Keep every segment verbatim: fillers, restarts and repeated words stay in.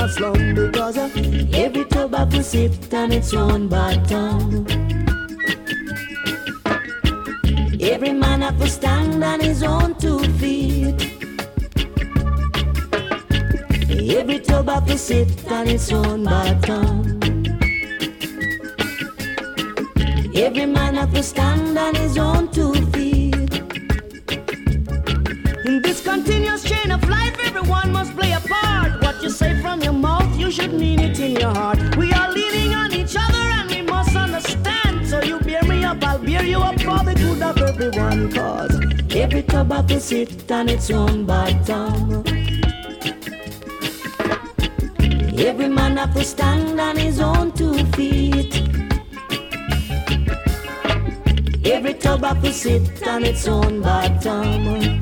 a slum because uh, every tobacco sit on its own bottom. Every man have to stand on his own two feet. Every tobacco sit on its own bottom. Every man have to stand on his own two feet. In this continuous chain of life, everyone must play a part. What you say from your mouth, you should mean it in your heart. We are leaning on each other and we must understand. So you bear me up, I'll bear you up for the good of everyone. Cause every tobacco sit on its own bottom. Every man have to stand on his own two feet. Every tobacco sit on its own bottom.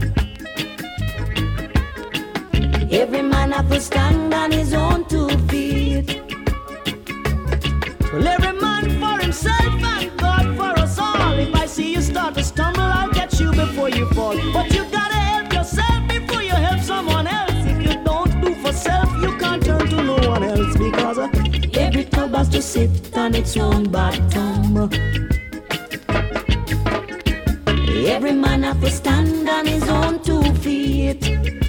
Every man have to stand on his own two feet. Well, every man for himself and God for us all. If I see you start to stumble, I'll catch you before you fall. But you gotta help yourself before you help someone else. If you don't do for self, you can't turn to no one else. Because uh, every tobacco sit on its own bottom. Every man have to stand on his own two feet.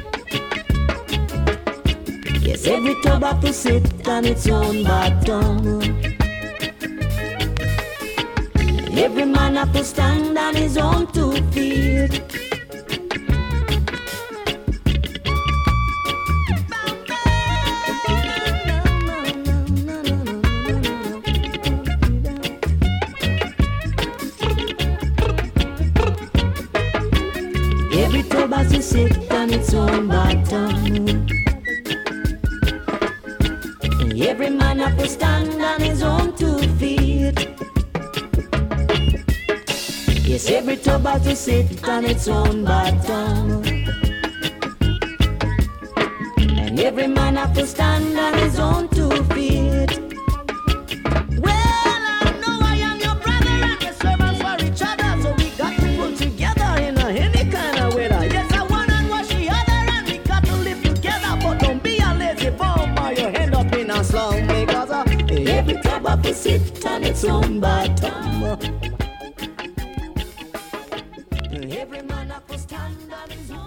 Yes, every tobacco sit on its own bottom. Every man have to stand on his own two feet. Every tobacco sit on its own bottom. Every man have to stand on his own two feet. Yes, every tobacco sit on its own bottom. And every man have to stand on his own two feet. Well, I know I am your brother and we're servants for each other. So we got to pull together in a any kind of weather. Yes, I one and wash the other and we got to live together. But don't be a lazy bum or you end up in a slum. Because uh, every tobacco sit on its own bottom. Every man have to stand on his own.